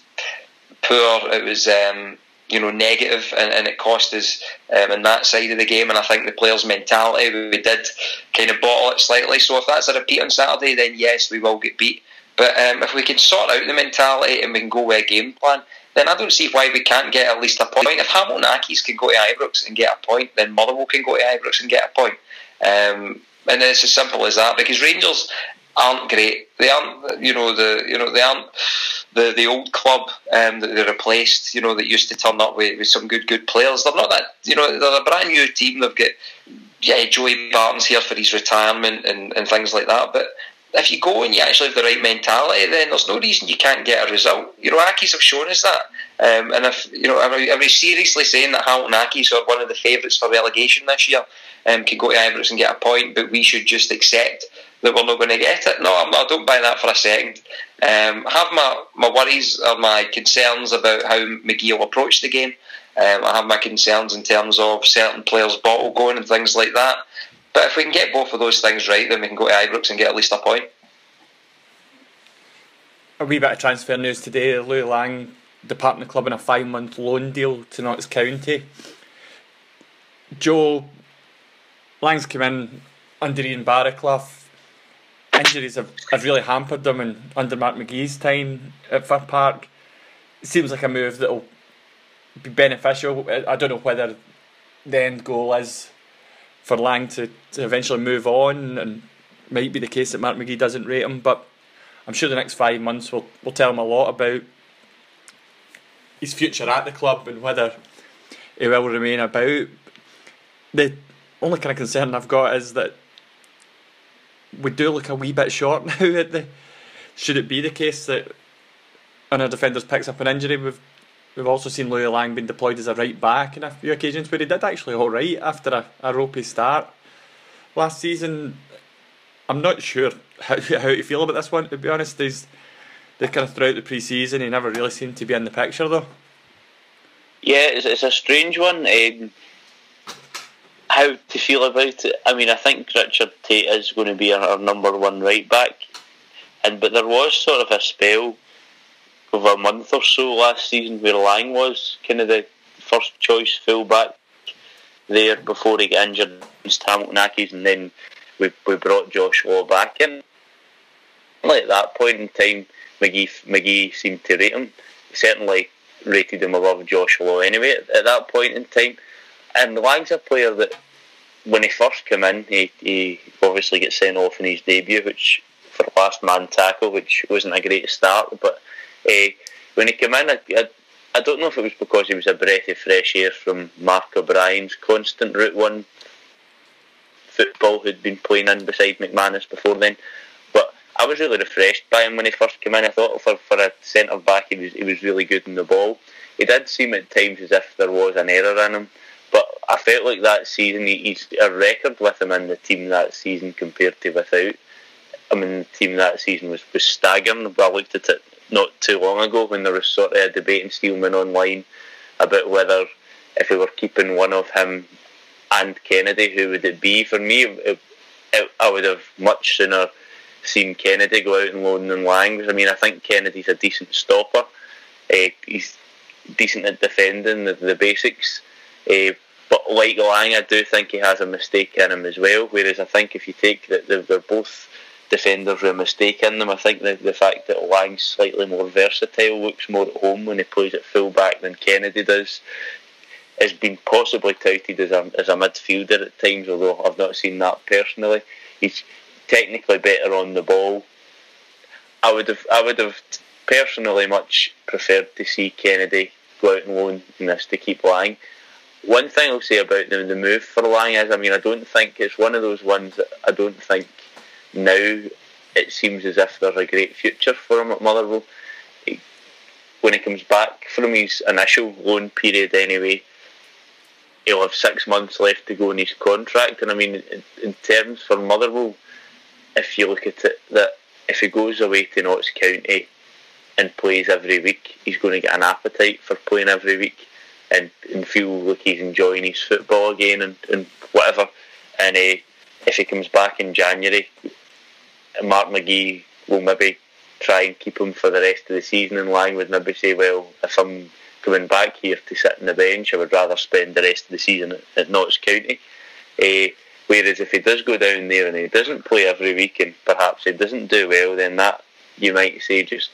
poor. It was, um, you know, negative, and, and it cost us um, in that side of the game. And I think the players' mentality, we, we did kind of bottle it slightly. So if that's a repeat on Saturday, then yes, we will get beat. But um, if we can sort out the mentality and we can go with a game plan, then I don't see why we can't get at least a point. If Hamilton Accies can go to Ibrox and get a point, then Motherwell can go to Ibrox and get a point. Um, and it's as simple as that, because Rangers aren't great. They aren't, you know, the you know they aren't the, the old club um, that they replaced. You know, that used to turn up with, with some good good players. They're not that. You know, they're a brand new team. They've got yeah, Joey Barton's here for his retirement and, and things like that. But if you go and you actually have the right mentality, then there's no reason you can't get a result. You know, Accies have shown us that. Um, and if you know, are we, are we seriously saying that Hamilton Accies are one of the favourites for relegation this year, um, can go to Ibrox and get a point, but we should just accept that we're not going to get it? No, I'm, I don't buy that for a second. Um, I have my, my worries or my concerns about how McGee will approach the game. Um, I have my concerns in terms of certain players' bottle going and things like that. But if we can get both of those things right, then we can go to Ibrox and get at least a point. A wee bit of transfer news today. Louis Lang departing the club on a five-month loan deal to Notts County. Joe, Lang's come in under Ian Barraclough. Injuries have, have really hampered them, and under Mark McGee's time at Fir Park, it seems like a move that will be beneficial. I don't know whether the end goal is for Lang to, to eventually move on, and it might be the case that Mark McGee doesn't rate him, but I'm sure the next five months will, will tell him a lot about his future at the club and whether he will remain about. The only kind of concern I've got is that we do look a wee bit short now at the. Should it be the case that one of our defenders picks up an injury? We've we've also seen Louis Lang being deployed as a right back in a few occasions where he did actually all right after a, a ropey start last season. I'm not sure how how you feel about this one, to be honest. He's they kind of throughout the pre-season he never really seemed to be in the picture though. Yeah, it's, it's a strange one. Um, how to feel about it? I mean, I think Richard Tate is going to be our, our number one right back, and but there was sort of a spell of a month or so last season where Lang was kind of the first choice full back there before he got injured against Hamilton Accies, and then we we brought Josh Law back in. Like at that point in time, McGee McGee seemed to rate him. He certainly rated him above Josh Law anyway at, at that point in time. And Lang's a player that when he first came in, he, he obviously gets sent off in his debut, which for last man tackle, which wasn't a great start. But uh, when he came in, I, I, I don't know if it was because he was a breath of fresh air from Mark O'Brien's constant Route One football who'd been playing in beside McManus before then. But I was really refreshed by him when he first came in. I thought for, for a centre back he was he was really good in the ball. He did seem at times as if there was an error in him, but I felt like that season he, he's a record with him in the team that season compared to without. I mean, the team that season was, was staggering. I looked at it not too long ago when there was sort of a debate in Steelman online about whether if we were keeping one of him and Kennedy, who would it be? For me, it, it, I would have much sooner seen Kennedy go out and loan than Lang. I mean, I think Kennedy's a decent stopper. Uh, he's decent at defending the, the basics. Uh, but like Lang, I do think he has a mistake in him as well. Whereas I think if you take that they're, they're both defenders with a mistake in them, I think the, the fact that Lang's slightly more versatile, looks more at home when he plays at full back than Kennedy does, has been possibly touted as a, as a midfielder at times, although I've not seen that personally. He's technically better on the ball. I would have I would have personally much preferred to see Kennedy go out and loan in this to keep Lang. One thing I'll say about the, the move for Lang is, I mean, I don't think it's one of those ones that I don't think now it seems as if there's a great future for him at Motherwell. He, when he comes back from his initial loan period anyway, he'll have six months left to go in his contract. And I mean, in, in terms for Motherwell, if you look at it, that if he goes away to Notts County and plays every week, he's going to get an appetite for playing every week and, and feel like he's enjoying his football again and, and whatever. And uh, if he comes back in January, Mark McGee will maybe try and keep him for the rest of the season, and Lang would maybe say, well, if I'm coming back here to sit on the bench, I would rather spend the rest of the season at, at Notts County. Uh, whereas if he does go down there and he doesn't play every week and perhaps he doesn't do well, then that, you might say, just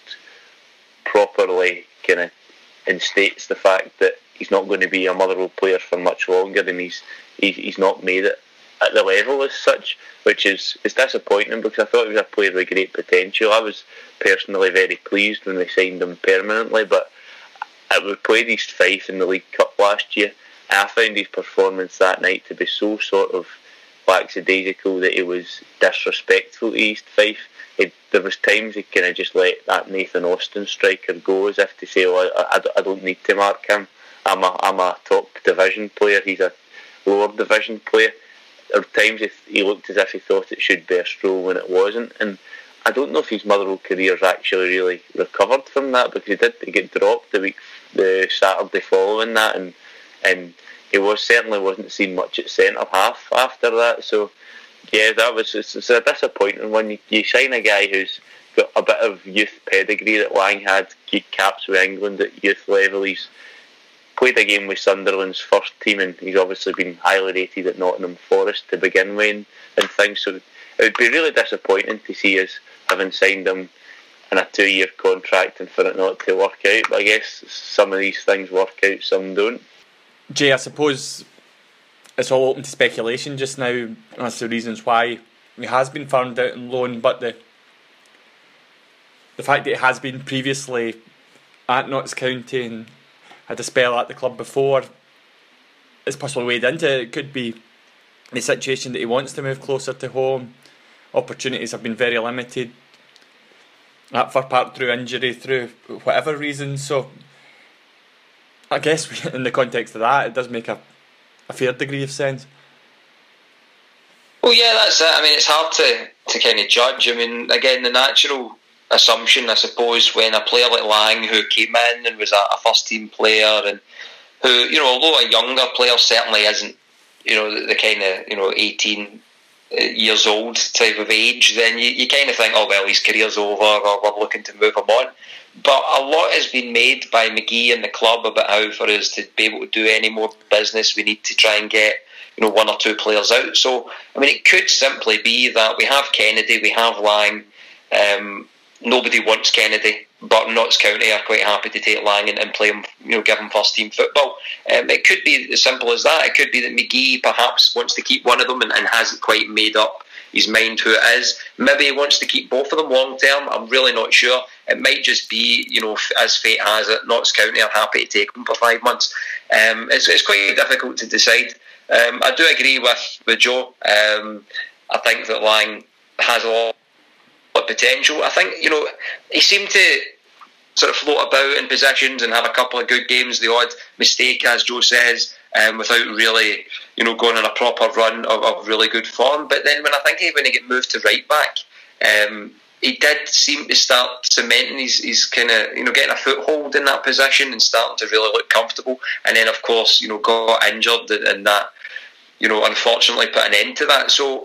properly kind of instates the fact that he's not going to be a Motherwell player for much longer, and he's he's, he's not made it at the level as such, which is, is disappointing because I thought he was a player with great potential. I was personally very pleased when they signed him permanently, but we played East Fife in the League Cup last year, and I found his performance that night to be so sort of lackadaisical that he was disrespectful to East Fife. He, there was times he kind of just let that Nathan Austin striker go as if to say, oh, I, I, I don't need to mark him. I'm a, I'm a top division player, he's a lower division player. There were times he looked as if he thought it should be a stroll when it wasn't, and I don't know if his Motherwell career's actually really recovered from that, because he did he get dropped the week, the Saturday following that, and and he was certainly wasn't seen much at centre half after that. So yeah, that was it's, it's a disappointing one. You, you sign a guy who's got a bit of youth pedigree that Lang had, he caps with England at youth level. He's played a game with Sunderland's first team, and he's obviously been highly rated at Nottingham Forest to begin with and, and things. So it would be really disappointing to see us having signed him in a two-year contract and for it not to work out. But I guess some of these things work out, some don't. Jay, I suppose it's all open to speculation just now as to reasons why he has been found out on loan, but the the fact that he has been previously at Notts County and had a spell at the club before is possibly weighed into it. It could be the situation that he wants to move closer to home. Opportunities have been very limited at Fir Park through injury, through whatever reason. So I guess in the context of that, it does make a, a fair degree of sense. Well, yeah, that's it. I mean, it's hard to, to kind of judge. I mean, again, the natural assumption, I suppose, when a player like Lang, who came in and was a, a first team player, and who, you know, although a younger player certainly isn't, you know, the, the kind of, you know, eighteen years old type of age, then you, you kind of think, oh well, his career's over, or we're looking to move him on. But a lot has been made by McGee and the club about how for us to be able to do any more business, we need to try and get, you know, one or two players out. So I mean, it could simply be that we have Kennedy, we have Lang. Um, Nobody wants Kennedy, but Notts County are quite happy to take Lang and, and play him, you know, give him first team football. Um, it could be as simple as that. It could be that McGee perhaps wants to keep one of them and, and hasn't quite made up his mind who it is. Maybe he wants to keep both of them long term. I'm really not sure. It might just be, you know, as fate has it, Notts County are happy to take him for five months. Um, it's, it's quite difficult to decide. Um, I do agree with, with Joe. Um, I think that Lang has a lot of potential. I think, you know, he seemed to sort of float about in positions and have a couple of good games, the odd mistake, as Joe says, um, without really, you know, going on a proper run of, of really good form. But then when I think he, when he get moved to right back, um, he did seem to start cementing his, his kind of, you know, getting a foothold in that position and starting to really look comfortable. And then, of course, you know, got injured and, and that, you know, unfortunately put an end to that. So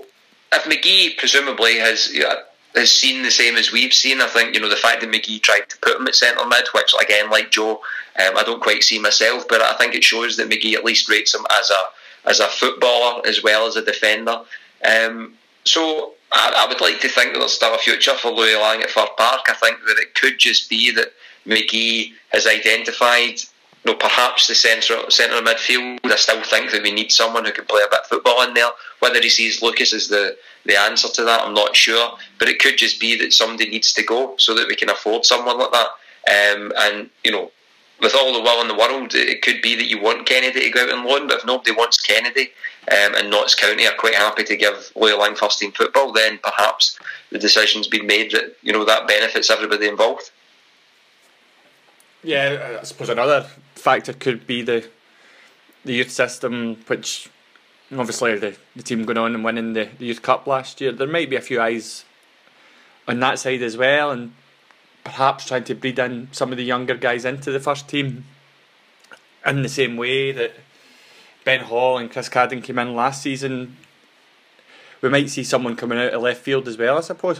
if McGee presumably has you know, has seen the same as we've seen, I think you know the fact that McGee tried to put him at centre mid, which again, like Joe, um, I don't quite see myself, but I think it shows that McGee at least rates him as a as a footballer as well as a defender. Um, so I, I would like to think that there's still a future for Louis Lang at Fir Park. I think that it could just be that McGee has identified, you know, perhaps the centre centre midfield. I still think that we need someone who can play a bit of football in there. Whether he sees Lucas as the, the answer to that, I'm not sure. But it could just be that somebody needs to go so that we can afford someone like that. Um, and, you know, with all the will in the world, it could be that you want Kennedy to go out on loan, but if nobody wants Kennedy um, and Notts County are quite happy to give Louis Lang first team football, then perhaps the decision's been made that, you know, that benefits everybody involved. Yeah, I suppose another factor could be the the youth system, which obviously the, the team going on and winning the, the Youth Cup last year. There might be a few eyes on that side as well, and perhaps trying to breed in some of the younger guys into the first team in the same way that Ben Hall and Chris Cadden came in last season. We might see someone coming out of left field as well, I suppose.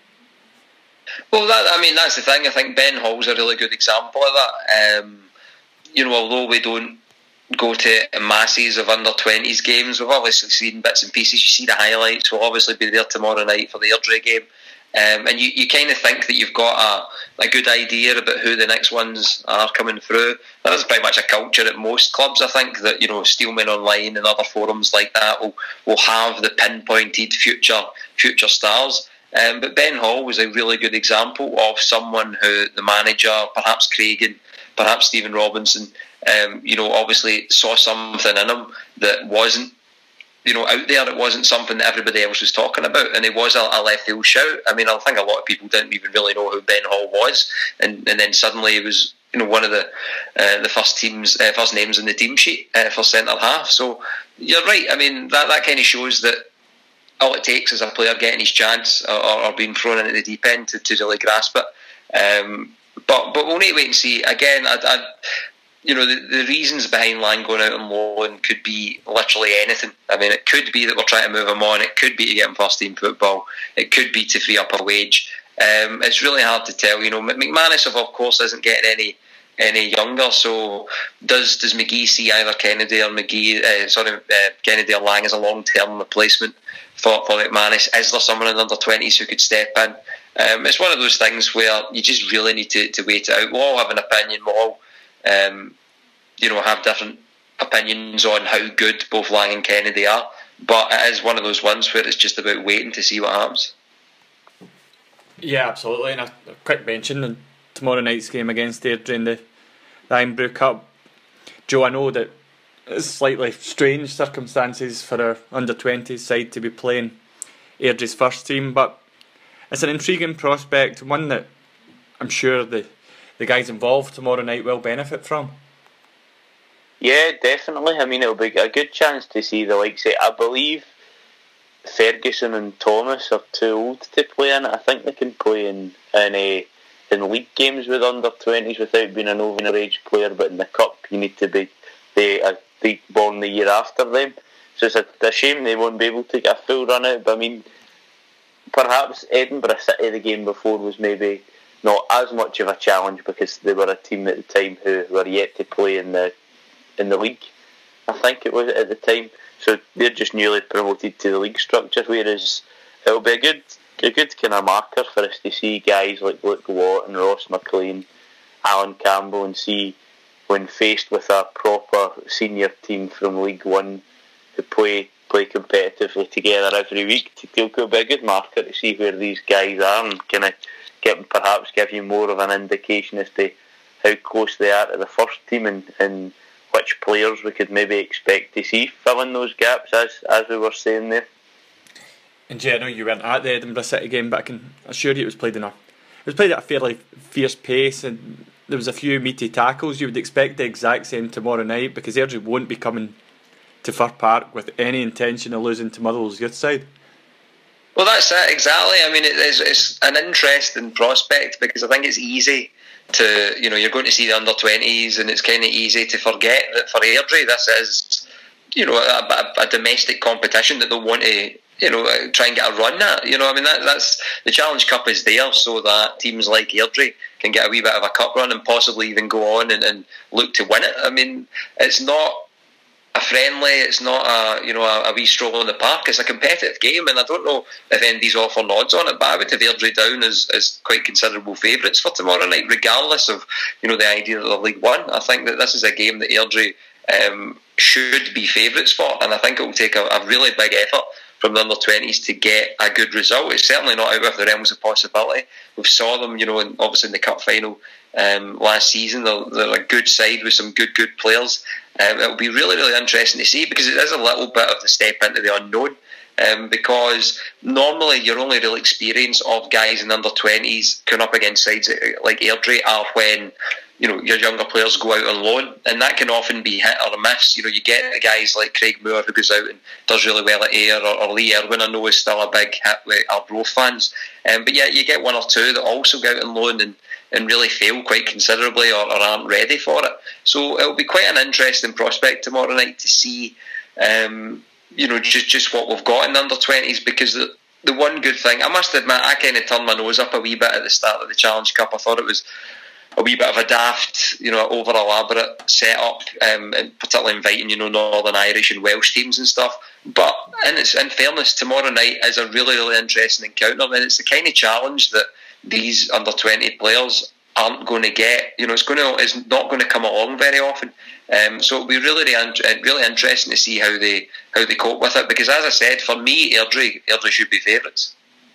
Well, that, I mean, that's the thing. I think Ben Hall's a really good example of that. Um, you know, although we don't go to masses of under twenties games, we've obviously seen bits and pieces. You see the highlights. We'll obviously be there tomorrow night for the Airdrie game. Um, and you, you kind of think that you've got a, a good idea about who the next ones are coming through. That's pretty much a culture at most clubs, I think, that, you know, Steelman Online and other forums like that will, will have the pinpointed future future stars. Um, but Ben Hall was a really good example of someone who the manager, perhaps Craig, perhaps Stephen Robinson, um, you know, obviously saw something in him that wasn't, you know, out there. It wasn't something that everybody else was talking about, and it was a, a left field shout. I mean, I think a lot of people didn't even really know who Ben Hall was, and, and then suddenly he was, you know, one of the uh, the first teams, uh, first names in the team sheet uh, for centre half. So you're right. I mean, that that kind of shows that all it takes is a player getting his chance or, or being thrown into the deep end to, to really grasp it. Um, but but we'll need to wait and see. Again, I. I You know, the, the reasons behind Lang going out on loan could be literally anything. I mean, it could be that we're trying to move him on. It could be to get him first team football. It could be to free up a wage. Um, it's really hard to tell. You know, McManus, of course, isn't getting any any younger. So does does McGee see either Kennedy or McGee? Uh, sorry, uh, Kennedy or Lang as a long term replacement for for McManus? Is there someone in the under twenties who could step in? Um, it's one of those things where you just really need to, to wait it out. We'll all have an opinion. We'll all Um, you know, have different opinions on how good both Lang and Kennedy are, but it is one of those ones where it's just about waiting to see what happens. Yeah, absolutely. And a, a quick mention in tomorrow night's game against Airdrie in the, the Irn-Bru Cup. Joe, I know that it's slightly strange circumstances for our under twenties side to be playing Airdrie's first team, but it's an intriguing prospect, one that I'm sure the the guys involved tomorrow night will benefit from. Yeah, definitely. I mean, it'll be a good chance to see the likes of, I believe Ferguson and Thomas are too old to play in it. I think they can play in in, a, in league games with under twenties without being an overage player, but in the cup you need to be they are they born the year after them. So it's a, a shame they won't be able to get a full run out. But I mean, perhaps Edinburgh City the game before was maybe not as much of a challenge because they were a team at the time who were yet to play in the in the league, I think it was at the time. So they're just newly promoted to the league structure, whereas it'll be a good a good kind of marker for us to see guys like Luke Watt and Ross McLean, Alan Campbell, and see when faced with a proper senior team from League One who play play competitively together every week. It'll be a good marker to see where these guys are and kind of Get, perhaps give you more of an indication as to how close they are to the first team and, and which players we could maybe expect to see filling those gaps, as as we were saying there. And yeah, I know you weren't at the Edinburgh City game, but I can assure you it was played in a it was played at a fairly fierce pace, and there was a few meaty tackles. You would expect the exact same tomorrow night because Airdrie won't be coming to Fir Park with any intention of losing to Motherwell's youth side. Well, that's it, exactly. I mean, it's, it's an interesting prospect because I think it's easy to, you know, you're going to see the under twenties and it's kind of easy to forget that for Airdrie this is, you know, a, a, a domestic competition that they'll want to you know, try and get a run at. You know, I mean, that, that's the Challenge Cup is there so that teams like Airdrie can get a wee bit of a cup run and possibly even go on and, and look to win it. I mean, it's not a friendly, it's not a, you know, a, a wee stroll in the park. It's a competitive game, and I don't know if anybody's offering odds on it, but I would have Airdrie down as, as quite considerable favourites for tomorrow night, regardless of, you know, the idea that they're League One. I think that this is a game that Airdrie um, should be favourites for, and I think it will take a, a really big effort from the under twenties to get a good result. It's certainly not out of the realms of possibility. We saw them, you know, in, obviously in the cup final um, last season. They're, they're a good side with some good, good players. Um, it'll be really, really interesting to see, because it is a little bit of the step into the unknown. Um, because normally your only real experience of guys in under twenties coming up against sides like Airdrie are when, you know, your younger players go out on loan, and that can often be hit or miss. You know, you get the guys like Craig Moore who goes out and does really well at Ayr, or, or Lee Irwin, I know, is still a big hit with Arbroath fans. Um, but yeah, you get one or two that also go out on loan and, and really fail quite considerably, or, or aren't ready for it. So it'll be quite an interesting prospect tomorrow night to see, um, you know, just, just what we've got in the under twenties, because the, the one good thing, I must admit, I kind of turned my nose up a wee bit at the start of the Challenge Cup. I thought it was a wee bit of a daft, you know, over elaborate setup, um, and particularly inviting, you know, Northern Irish and Welsh teams and stuff. But in its, in fairness, tomorrow night is a really, really interesting encounter, and it's the kind of challenge that these under twenty players aren't going to get. You know, it's going to, it's not going to come along very often. Um, so it'll be really, really, really interesting to see how they how they cope with it. Because as I said, for me, Airdrie, Airdrie should be favourites.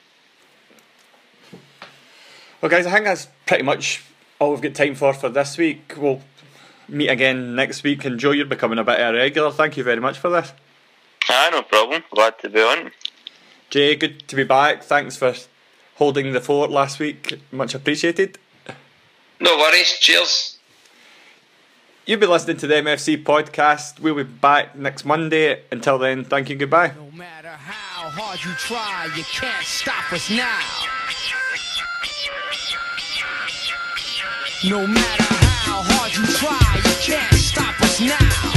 Well, guys, I think that's pretty much all we've got time for for this week. We'll meet again next week, and Joe, you're becoming a bit of a regular. Thank you very much for this. Ah, no problem. Glad to be on. Jay, good to be back. Thanks for holding the fort last week. Much appreciated. No worries. Cheers. You've been listening to the M F C podcast. We'll be back next Monday. Until then, thank you. Goodbye. No matter how hard you try, you can't stop us now. No matter how hard you try, you can't stop us now.